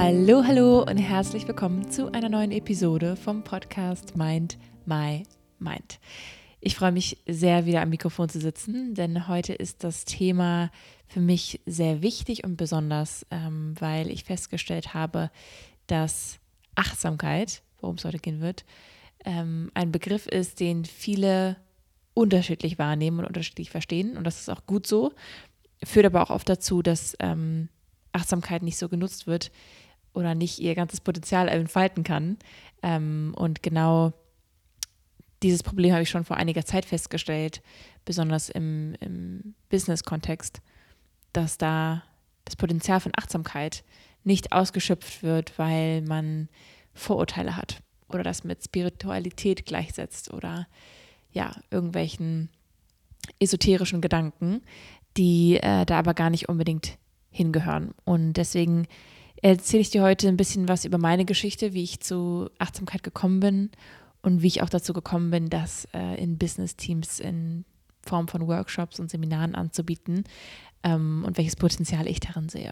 Hallo, hallo und herzlich willkommen zu einer neuen Episode vom Podcast Mind My Mind. Ich freue mich sehr, wieder am Mikrofon zu sitzen, denn heute ist das Thema für mich sehr wichtig und besonders, weil ich festgestellt habe, dass Achtsamkeit, worum es heute gehen wird, ein Begriff ist, den viele unterschiedlich wahrnehmen und unterschiedlich verstehen, und das ist auch gut so, führt aber auch oft dazu, dass Achtsamkeit nicht so genutzt wird oder nicht ihr ganzes Potenzial entfalten kann. Und genau dieses Problem habe ich schon vor einiger Zeit festgestellt, besonders im Business-Kontext, dass da das Potenzial von Achtsamkeit nicht ausgeschöpft wird, weil man Vorurteile hat oder das mit Spiritualität gleichsetzt oder ja, irgendwelchen esoterischen Gedanken, die da aber gar nicht unbedingt hingehören. Und deswegen erzähle ich dir heute ein bisschen was über meine Geschichte, wie ich zu Achtsamkeit gekommen bin und wie ich auch dazu gekommen bin, das in Business-Teams in Form von Workshops und Seminaren anzubieten und welches Potenzial ich darin sehe.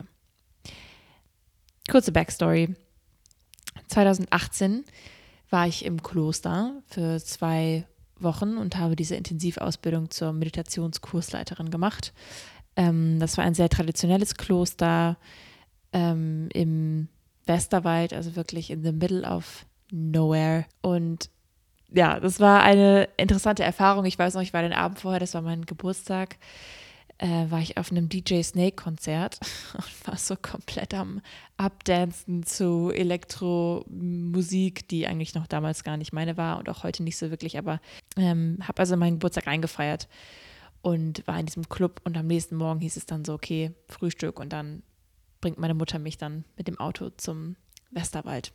Kurze Backstory. 2018 war ich im Kloster für 2 Wochen und habe diese Intensivausbildung zur Meditationskursleiterin gemacht. Das war ein sehr traditionelles Kloster im Westerwald, also wirklich in the middle of nowhere. Und ja, das war eine interessante Erfahrung. Ich weiß noch, ich war den Abend vorher, das war mein Geburtstag, war ich auf einem DJ Snake-Konzert und war so komplett am Abdancen zu Elektromusik, die eigentlich noch damals gar nicht meine war und auch heute nicht so wirklich, aber habe also meinen Geburtstag eingefeiert und war in diesem Club, und am nächsten Morgen hieß es dann so, okay, Frühstück, und dann bringt meine Mutter mich dann mit dem Auto zum Westerwald.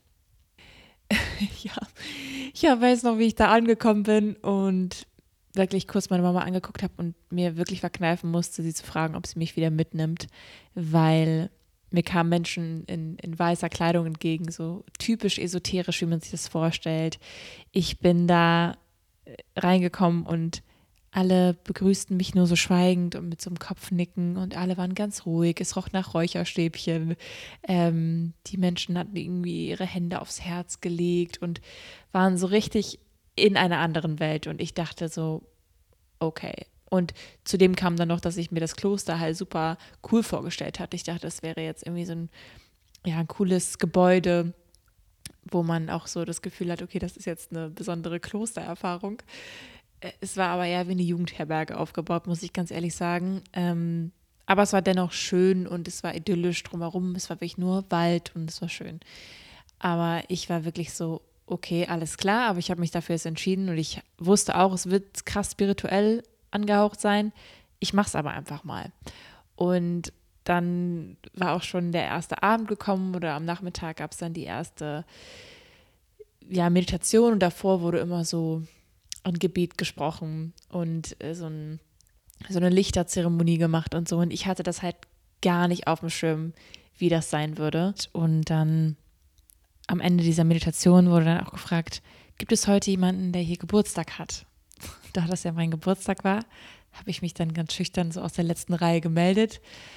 Ja, ich weiß noch, wie ich da angekommen bin und wirklich kurz meine Mama angeguckt habe und mir wirklich verkneifen musste, sie zu fragen, ob sie mich wieder mitnimmt, weil mir kamen Menschen in weißer Kleidung entgegen, so typisch esoterisch, wie man sich das vorstellt. Ich bin da reingekommen und alle begrüßten mich nur so schweigend und mit so einem Kopfnicken, und alle waren ganz ruhig. Es roch nach Räucherstäbchen. Die Menschen hatten irgendwie ihre Hände aufs Herz gelegt und waren so richtig in einer anderen Welt, und ich dachte so, okay. Und zudem kam dann noch, dass ich mir das Kloster halt super cool vorgestellt hatte. Ich dachte, das wäre jetzt irgendwie so ein cooles Gebäude, wo man auch so das Gefühl hat, okay, das ist jetzt eine besondere Klostererfahrung. Es war aber eher wie eine Jugendherberge aufgebaut, muss ich ganz ehrlich sagen. Aber es war dennoch schön und es war idyllisch drumherum. Es war wirklich nur Wald und es war schön. Aber ich war wirklich so, okay, alles klar, aber ich habe mich dafür jetzt entschieden und ich wusste auch, es wird krass spirituell angehaucht sein. Ich mache es aber einfach mal. Und dann war auch schon der erste Abend gekommen, oder am Nachmittag gab es dann die erste Meditation, und davor wurde immer so ein Gebet gesprochen und so eine Lichterzeremonie gemacht und so. Und ich hatte das halt gar nicht auf dem Schirm, wie das sein würde. Und dann am Ende dieser Meditation wurde dann auch gefragt, gibt es heute jemanden, der hier Geburtstag hat? Da das ja mein Geburtstag war, habe ich mich dann ganz schüchtern so aus der letzten Reihe gemeldet.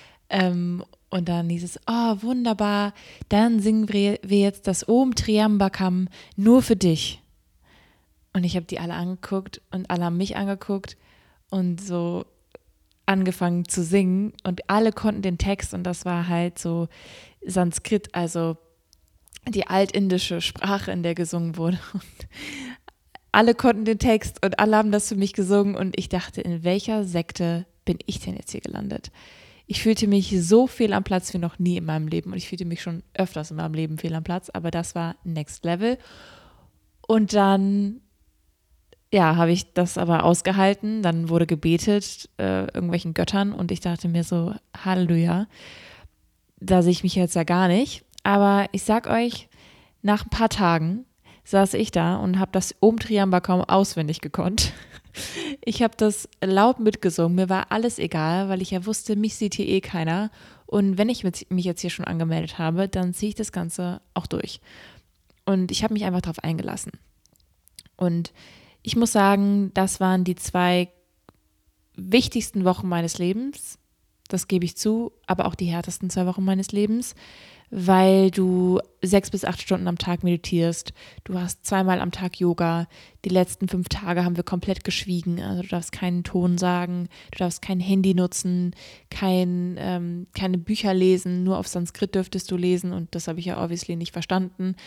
Und dann hieß es, oh, wunderbar, dann singen wir jetzt das Om Triambakam nur für dich. Und ich habe die alle angeguckt und alle haben mich angeguckt und so angefangen zu singen, und alle konnten den Text, und das war halt so Sanskrit, also die altindische Sprache, in der gesungen wurde. Und alle konnten den Text und alle haben das für mich gesungen, und ich dachte, in welcher Sekte bin ich denn jetzt hier gelandet? Ich fühlte mich so fehl am Platz wie noch nie in meinem Leben, und ich fühlte mich schon öfters in meinem Leben fehl am Platz, aber das war Next Level. Und dann habe ich das aber ausgehalten. Dann wurde gebetet, irgendwelchen Göttern, und ich dachte mir so, Halleluja, da sehe ich mich jetzt ja gar nicht. Aber ich sag euch, nach ein paar Tagen saß ich da und habe das Om Triambakam auswendig gekonnt. Ich habe das laut mitgesungen, mir war alles egal, weil ich ja wusste, mich sieht hier eh keiner. Und wenn ich mich jetzt hier schon angemeldet habe, dann ziehe ich das Ganze auch durch. Und ich habe mich einfach darauf eingelassen. Und ich muss sagen, das waren die 2 wichtigsten Wochen meines Lebens, das gebe ich zu, aber auch die härtesten 2 Wochen meines Lebens, weil du 6 bis 8 Stunden am Tag meditierst. Du hast 2-mal am Tag Yoga. Die letzten 5 Tage haben wir komplett geschwiegen. Also du darfst keinen Ton sagen, du darfst kein Handy nutzen, keine Bücher lesen, nur auf Sanskrit dürftest du lesen und das habe ich ja obviously nicht verstanden.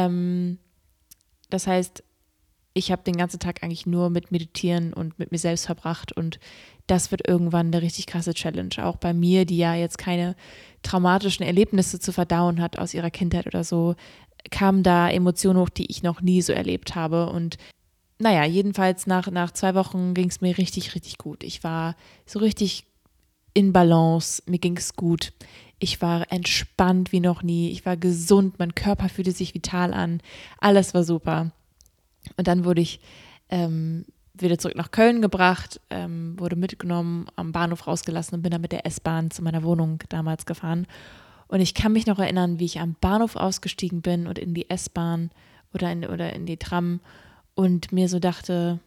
Das heißt, ich habe den ganzen Tag eigentlich nur mit Meditieren und mit mir selbst verbracht und das wird irgendwann eine richtig krasse Challenge. Auch bei mir, die ja jetzt keine traumatischen Erlebnisse zu verdauen hat aus ihrer Kindheit oder so, kamen da Emotionen hoch, die ich noch nie so erlebt habe. Und naja, jedenfalls nach 2 Wochen ging es mir richtig, richtig gut. Ich war so richtig in Balance, mir ging es gut. Ich war entspannt wie noch nie. Ich war gesund, mein Körper fühlte sich vital an. Alles war super. Und dann wurde ich wieder zurück nach Köln gebracht, wurde mitgenommen, am Bahnhof rausgelassen und bin dann mit der S-Bahn zu meiner Wohnung damals gefahren. Und ich kann mich noch erinnern, wie ich am Bahnhof ausgestiegen bin und in die S-Bahn oder in die Tram und mir so dachte,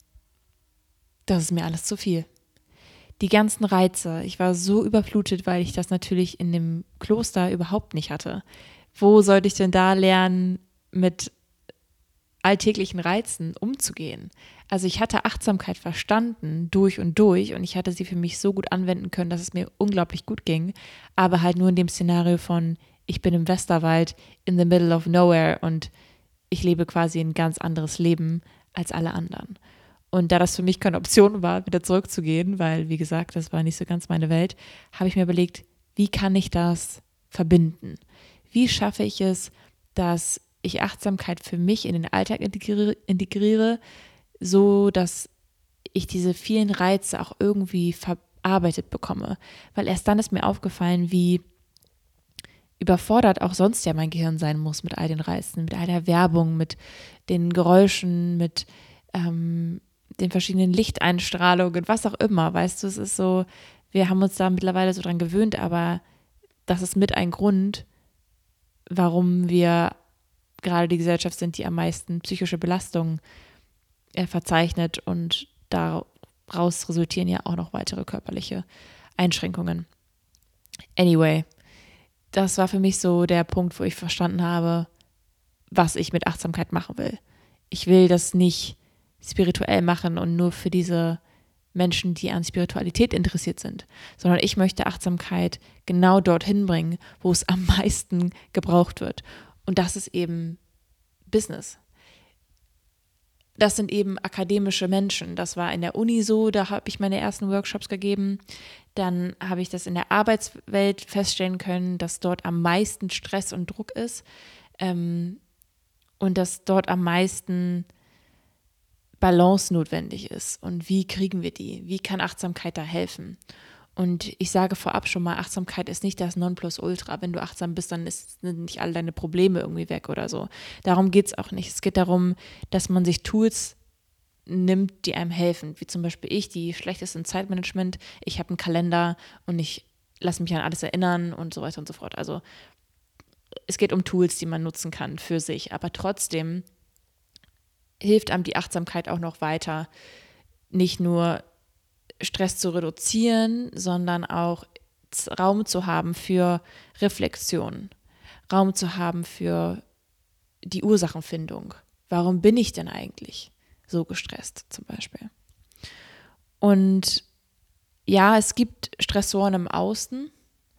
das ist mir alles zu viel. Die ganzen Reize, ich war so überflutet, weil ich das natürlich in dem Kloster überhaupt nicht hatte. Wo sollte ich denn da lernen, mit alltäglichen Reizen umzugehen? Also ich hatte Achtsamkeit verstanden, durch und ich hatte sie für mich so gut anwenden können, dass es mir unglaublich gut ging, aber halt nur in dem Szenario von, ich bin im Westerwald, in the middle of nowhere und ich lebe quasi ein ganz anderes Leben als alle anderen. Und da das für mich keine Option war, wieder zurückzugehen, weil, wie gesagt, das war nicht so ganz meine Welt, habe ich mir überlegt, wie kann ich das verbinden? Wie schaffe ich es, dass ich Achtsamkeit für mich in den Alltag integriere, so dass ich diese vielen Reize auch irgendwie verarbeitet bekomme. Weil erst dann ist mir aufgefallen, wie überfordert auch sonst ja mein Gehirn sein muss mit all den Reizen, mit all der Werbung, mit den Geräuschen, mit den verschiedenen Lichteinstrahlungen, was auch immer. Weißt du, es ist so, wir haben uns da mittlerweile so dran gewöhnt, aber das ist mit ein Grund, warum wir gerade die Gesellschaft sind, die am meisten psychische Belastungen verzeichnet und daraus resultieren ja auch noch weitere körperliche Einschränkungen. Anyway, das war für mich so der Punkt, wo ich verstanden habe, was ich mit Achtsamkeit machen will. Ich will das nicht spirituell machen und nur für diese Menschen, die an Spiritualität interessiert sind, sondern ich möchte Achtsamkeit genau dorthin bringen, wo es am meisten gebraucht wird. Und das ist eben Business. Das sind eben akademische Menschen. Das war in der Uni so, da habe ich meine ersten Workshops gegeben. Dann habe ich das in der Arbeitswelt feststellen können, dass dort am meisten Stress und Druck ist und dass dort am meisten Balance notwendig ist. Und wie kriegen wir die? Wie kann Achtsamkeit da helfen? Und ich sage vorab schon mal, Achtsamkeit ist nicht das Nonplusultra. Wenn du achtsam bist, dann sind nicht all deine Probleme irgendwie weg oder so. Darum geht es auch nicht. Es geht darum, dass man sich Tools nimmt, die einem helfen. Wie zum Beispiel ich, die schlecht ist in Zeitmanagement. Ich habe einen Kalender und ich lasse mich an alles erinnern und so weiter und so fort. Also es geht um Tools, die man nutzen kann für sich. Aber trotzdem hilft einem die Achtsamkeit auch noch weiter, nicht nur Stress zu reduzieren, sondern auch Raum zu haben für Reflexion, Raum zu haben für die Ursachenfindung. Warum bin ich denn eigentlich so gestresst zum Beispiel? Und ja, es gibt Stressoren im Außen,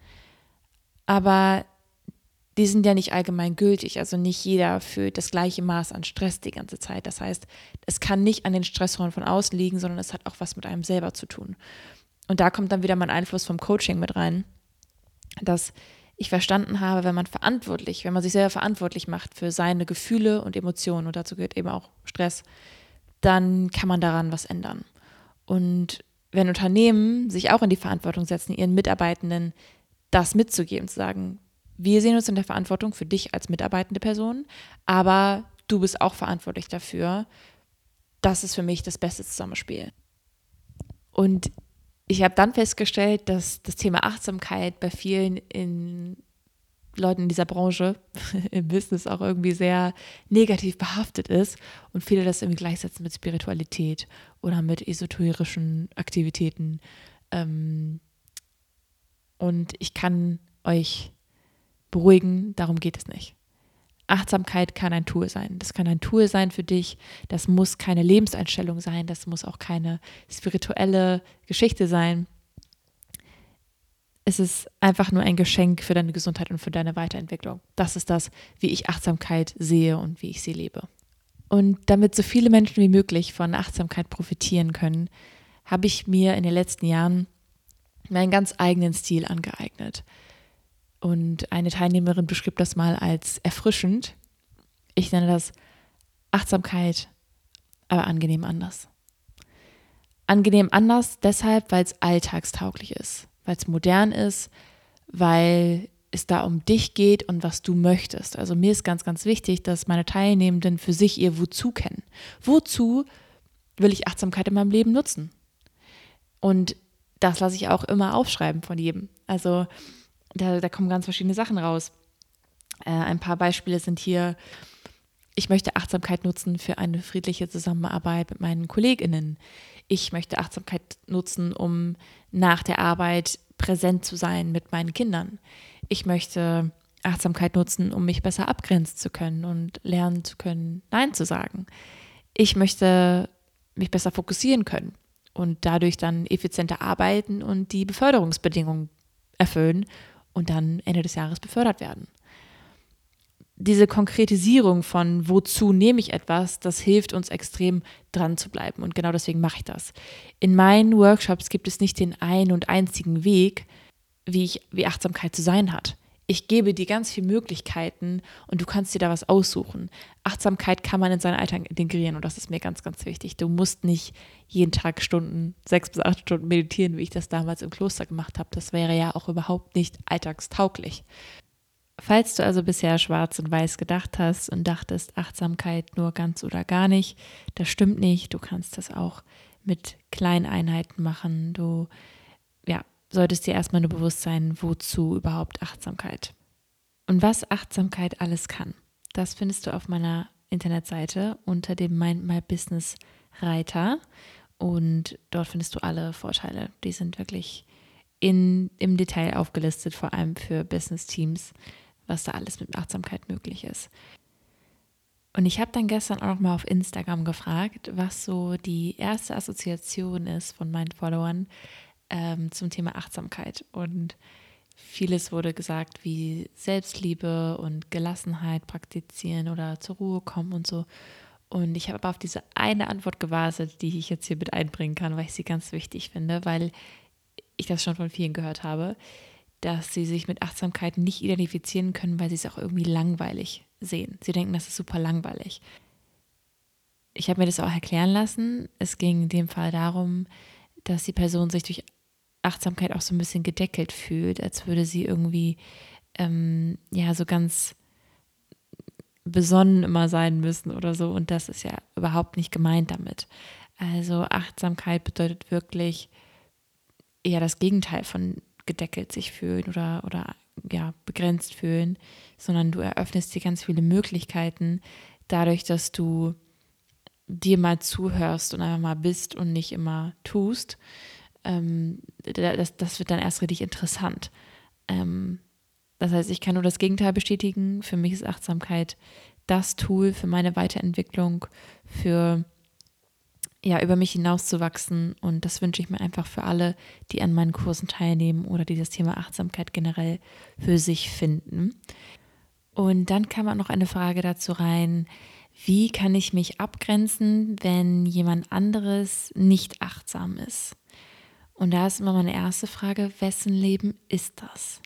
aber die sind ja nicht allgemein gültig. Also nicht jeder fühlt das gleiche Maß an Stress die ganze Zeit. Das heißt, es kann nicht an den Stressoren von außen liegen, sondern es hat auch was mit einem selber zu tun. Und da kommt dann wieder mein Einfluss vom Coaching mit rein, dass ich verstanden habe, wenn man sich selber verantwortlich macht für seine Gefühle und Emotionen, und dazu gehört eben auch Stress, dann kann man daran was ändern. Und wenn Unternehmen sich auch in die Verantwortung setzen, ihren Mitarbeitenden das mitzugeben, zu sagen, wir sehen uns in der Verantwortung für dich als mitarbeitende Person, aber du bist auch verantwortlich dafür. Das ist für mich das beste Zusammenspiel. Und ich habe dann festgestellt, dass das Thema Achtsamkeit bei vielen Leuten in dieser Branche, im Business auch irgendwie sehr negativ behaftet ist und viele das irgendwie gleichsetzen mit Spiritualität oder mit esoterischen Aktivitäten. Und ich kann euch beruhigen, darum geht es nicht. Achtsamkeit kann ein Tool sein. Das kann ein Tool sein für dich. Das muss keine Lebenseinstellung sein. Das muss auch keine spirituelle Geschichte sein. Es ist einfach nur ein Geschenk für deine Gesundheit und für deine Weiterentwicklung. Das ist das, wie ich Achtsamkeit sehe und wie ich sie lebe. Und damit so viele Menschen wie möglich von Achtsamkeit profitieren können, habe ich mir in den letzten Jahren meinen ganz eigenen Stil angeeignet. Und eine Teilnehmerin beschrieb das mal als erfrischend. Ich nenne das Achtsamkeit, aber angenehm anders. Angenehm anders deshalb, weil es alltagstauglich ist, weil es modern ist, weil es da um dich geht und was du möchtest. Also mir ist ganz, ganz wichtig, dass meine Teilnehmenden für sich ihr Wozu kennen. Wozu will ich Achtsamkeit in meinem Leben nutzen? Und das lasse ich auch immer aufschreiben von jedem. Also da kommen ganz verschiedene Sachen raus. Ein paar Beispiele sind hier: Ich möchte Achtsamkeit nutzen für eine friedliche Zusammenarbeit mit meinen KollegInnen. Ich möchte Achtsamkeit nutzen, um nach der Arbeit präsent zu sein mit meinen Kindern. Ich möchte Achtsamkeit nutzen, um mich besser abgrenzen zu können und lernen zu können, Nein zu sagen. Ich möchte mich besser fokussieren können und dadurch dann effizienter arbeiten und die Beförderungsbedingungen erfüllen und dann Ende des Jahres befördert werden. Diese Konkretisierung von wozu nehme ich etwas, das hilft uns extrem dran zu bleiben. Und genau deswegen mache ich das. In meinen Workshops gibt es nicht den einen und einzigen Weg, wie Achtsamkeit zu sein hat. Ich gebe dir ganz viele Möglichkeiten und du kannst dir da was aussuchen. Achtsamkeit kann man in seinen Alltag integrieren und das ist mir ganz, ganz wichtig. Du musst nicht jeden Tag 6 bis 8 Stunden meditieren, wie ich das damals im Kloster gemacht habe. Das wäre ja auch überhaupt nicht alltagstauglich. Falls du also bisher schwarz und weiß gedacht hast und dachtest, Achtsamkeit nur ganz oder gar nicht, das stimmt nicht. Du kannst das auch mit kleinen Einheiten machen. Du solltest dir erstmal nur bewusst sein, wozu überhaupt Achtsamkeit. Und was Achtsamkeit alles kann, das findest du auf meiner Internetseite unter dem Mind My Business Reiter. Und dort findest du alle Vorteile. Die sind wirklich im Detail aufgelistet, vor allem für Business-Teams, was da alles mit Achtsamkeit möglich ist. Und ich habe dann gestern auch noch mal auf Instagram gefragt, was so die erste Assoziation ist von meinen Followern zum Thema Achtsamkeit. Und vieles wurde gesagt, wie Selbstliebe und Gelassenheit praktizieren oder zur Ruhe kommen und so. Und ich habe aber auf diese eine Antwort gewartet, die ich jetzt hier mit einbringen kann, weil ich sie ganz wichtig finde, weil ich das schon von vielen gehört habe, dass sie sich mit Achtsamkeit nicht identifizieren können, weil sie es auch irgendwie langweilig sehen. Sie denken, das ist super langweilig. Ich habe mir das auch erklären lassen. Es ging in dem Fall darum, dass die Person sich durch Achtsamkeit auch so ein bisschen gedeckelt fühlt, als würde sie irgendwie so ganz besonnen immer sein müssen oder so. Und das ist ja überhaupt nicht gemeint damit. Also Achtsamkeit bedeutet wirklich eher das Gegenteil von gedeckelt sich fühlen oder begrenzt fühlen, sondern du eröffnest dir ganz viele Möglichkeiten dadurch, dass du dir mal zuhörst und einfach mal bist und nicht immer tust. Das wird dann erst richtig interessant. Das heißt, ich kann nur das Gegenteil bestätigen. Für mich ist Achtsamkeit das Tool für meine Weiterentwicklung, für über mich hinauszuwachsen, und das wünsche ich mir einfach für alle, die an meinen Kursen teilnehmen oder die das Thema Achtsamkeit generell für sich finden. Und dann kam auch noch eine Frage dazu rein: Wie kann ich mich abgrenzen, wenn jemand anderes nicht achtsam ist? Und da ist immer meine erste Frage: Wessen Leben ist das?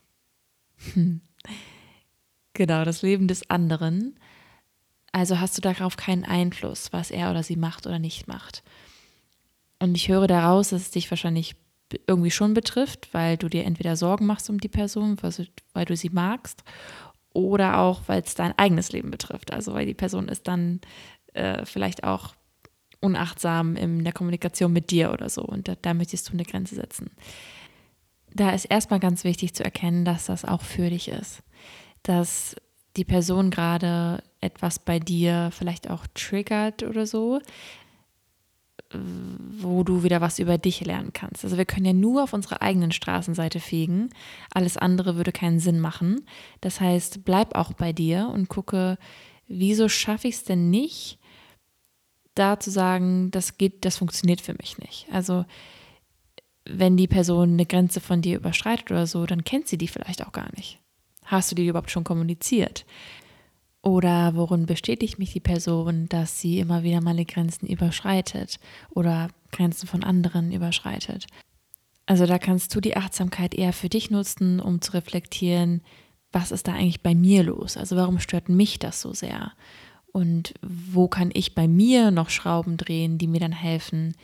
Genau, das Leben des anderen. Also hast du darauf keinen Einfluss, was er oder sie macht oder nicht macht. Und ich höre daraus, dass es dich wahrscheinlich irgendwie schon betrifft, weil du dir entweder Sorgen machst um die Person, weil du sie magst, oder auch, weil es dein eigenes Leben betrifft. Also weil die Person ist dann vielleicht auch unachtsam in der Kommunikation mit dir oder so. Und da möchtest du eine Grenze setzen. Da ist erstmal ganz wichtig zu erkennen, dass das auch für dich ist. Dass die Person gerade etwas bei dir vielleicht auch triggert oder so, wo du wieder was über dich lernen kannst. Also wir können ja nur auf unserer eigenen Straßenseite fegen. Alles andere würde keinen Sinn machen. Das heißt, bleib auch bei dir und gucke, wieso schaffe ich es denn nicht, da zu sagen, das funktioniert für mich nicht. Also wenn die Person eine Grenze von dir überschreitet oder so, dann kennt sie die vielleicht auch gar nicht. Hast du die überhaupt schon kommuniziert? Oder worin bestätigt mich die Person, dass sie immer wieder meine Grenzen überschreitet oder Grenzen von anderen überschreitet? Also da kannst du die Achtsamkeit eher für dich nutzen, um zu reflektieren, was ist da eigentlich bei mir los? Also warum stört mich das so sehr? Und wo kann ich bei mir noch Schrauben drehen, die mir dann helfen,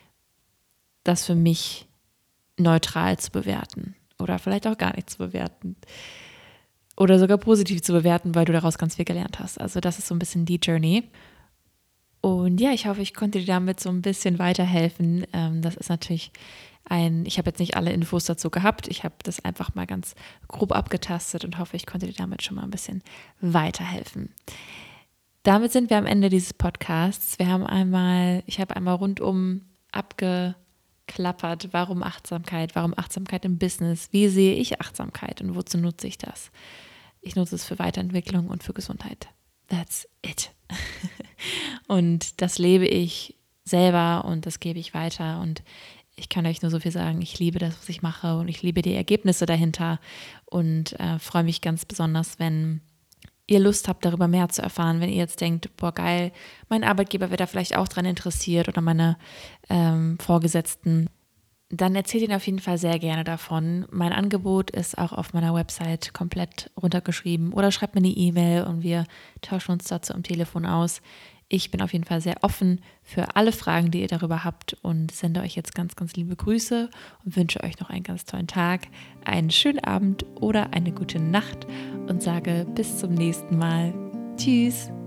das für mich neutral zu bewerten oder vielleicht auch gar nicht zu bewerten. Oder sogar positiv zu bewerten, weil du daraus ganz viel gelernt hast. Also das ist so ein bisschen die Journey. Und ja, ich hoffe, ich konnte dir damit so ein bisschen weiterhelfen. Das ist natürlich ich habe jetzt nicht alle Infos dazu gehabt. Ich habe das einfach mal ganz grob abgetastet und hoffe, ich konnte dir damit schon mal ein bisschen weiterhelfen. Damit sind wir am Ende dieses Podcasts. Ich habe einmal rundum abgeklappert, warum Achtsamkeit im Business, wie sehe ich Achtsamkeit und wozu nutze ich das? Ich nutze es für Weiterentwicklung und für Gesundheit. That's it. Und das lebe ich selber und das gebe ich weiter und ich kann euch nur so viel sagen, ich liebe das, was ich mache und ich liebe die Ergebnisse dahinter und freue mich ganz besonders, wenn ihr Lust habt, darüber mehr zu erfahren, wenn ihr jetzt denkt, boah geil, mein Arbeitgeber wäre da vielleicht auch dran interessiert oder meine Vorgesetzten, dann erzählt ihn auf jeden Fall sehr gerne davon. Mein Angebot ist auch auf meiner Website komplett runtergeschrieben oder schreibt mir eine E-Mail und wir tauschen uns dazu am Telefon aus. Ich bin auf jeden Fall sehr offen für alle Fragen, die ihr darüber habt und sende euch jetzt ganz, ganz liebe Grüße und wünsche euch noch einen ganz tollen Tag, einen schönen Abend oder eine gute Nacht und sage bis zum nächsten Mal. Tschüss!